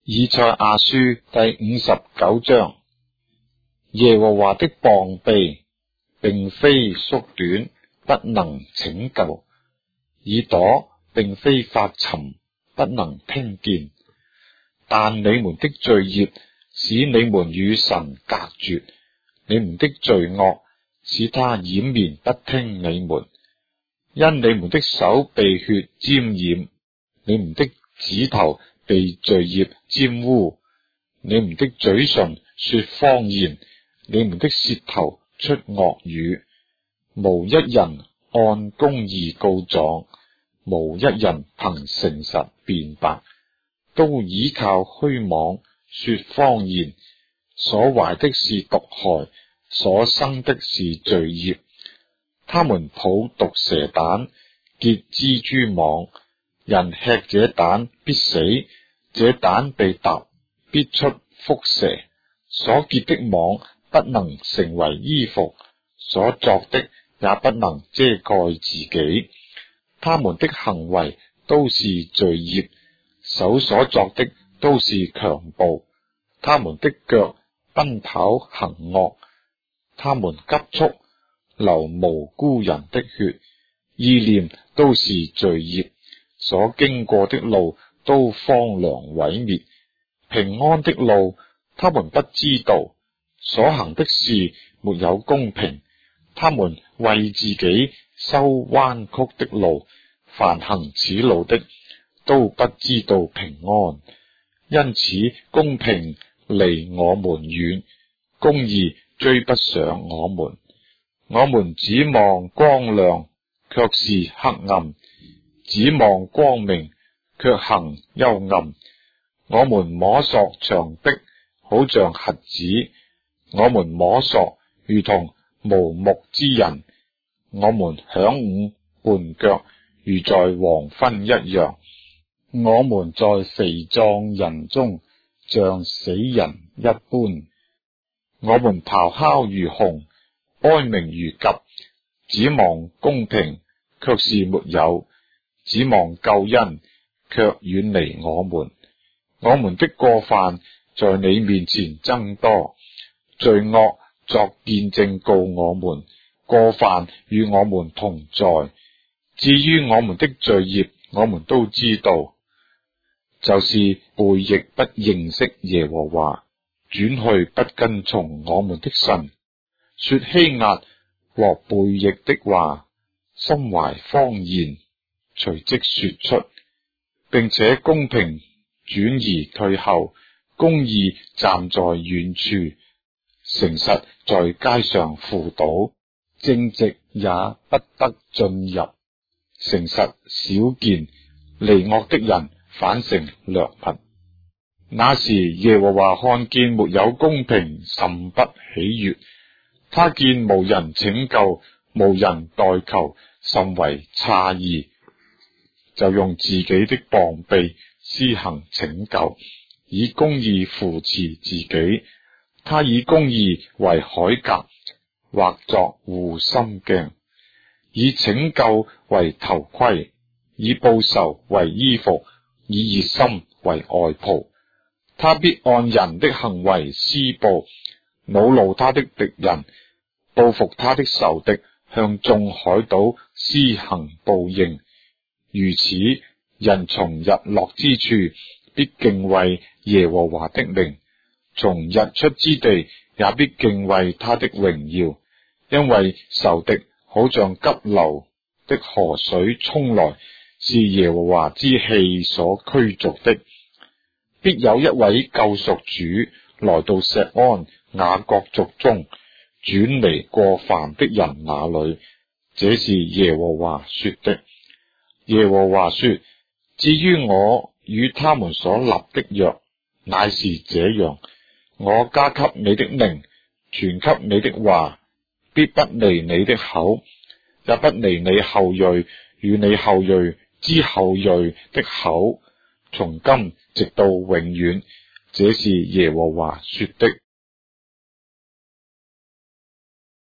以賽亞書第59章，耶和華的膀臂並非縮短，不能拯救；耳朵並非發沉，不能聽見。但你們的罪孽使你們與神隔絕，你們的罪惡使他掩面不聽你們。因你們的手被血沾染，你們的指頭被罪孽沾污，你們的嘴唇說謊言，你們的舌頭出惡語。無一人按公義告狀，無一人憑誠實辯白，都倚靠虛妄說謊言。所懷的是毒害，所生的是罪孽。他們抱毒蛇蛋，結蜘蛛網。人吃這蛋必死，這蛋被踏必出蝮蛇。所結的網不能成為衣服，所作的也不能遮蓋自己。他們的行為都是罪孽，手所作的都是強暴。他們的腳奔跑行惡，他們急速流無辜人的血，意念都是罪孽。所經過的路都荒涼毀滅，平安的路他們不知道，所行的事沒有公平。他們為自己修彎曲的路，凡行此路的都不知道平安。因此公平離我們遠，公義追不上我們。我們指望光亮，卻是黑暗；指望光明，卻行幽暗。我們摸索牆壁，好像瞎子；我們摸索，如同無目之人；我們晌午絆腳，如在黃昏一樣。我們在肥壯人中，像死人一般。我們咆哮如熊，哀鳴如鴿，指望公平，卻是沒有；指望救恩，卻遠離我們。我們的過犯在你面前增多，罪惡作見證告我們，過犯與我們同在。至於我們的罪孽，我們都知道，就是背逆不認識耶和華，轉去不跟從我們的神，說欺壓和背逆的話，心懷謊言，隨即說出，並且公平轉移退後，公義站在遠處，誠實在街上輔導，正直也不得進入。誠實少見，離惡的人反成掠物。那時耶和華看見沒有公平，甚不喜悅。他見無人拯救，無人代求，甚為詫異，就用自己的膀臂施行拯救，以公義扶持自己。他以公義為鎧甲，或作護心鏡；以拯救為頭盔，以報仇為衣服，以熱心為外袍。他必按人的行為施報，惱怒他的敵人，報復他的仇敵，向眾海島施行報應。如此，人從日落之處必敬畏耶和華的名，從日出之地也必敬畏他的榮耀。因為仇敵好像急流的河水衝來，是耶和華之氣所驅逐的。必有一位救贖主來到錫安雅各族中，轉離過犯的人那裏。這是耶和華說的。耶和華說：至於我與他們所立的約，乃是這樣：我加給你的靈，傳給你的話，必不離你的口，也不離你後裔與你後裔之後裔的口，從今直到永遠。這是耶和華說的。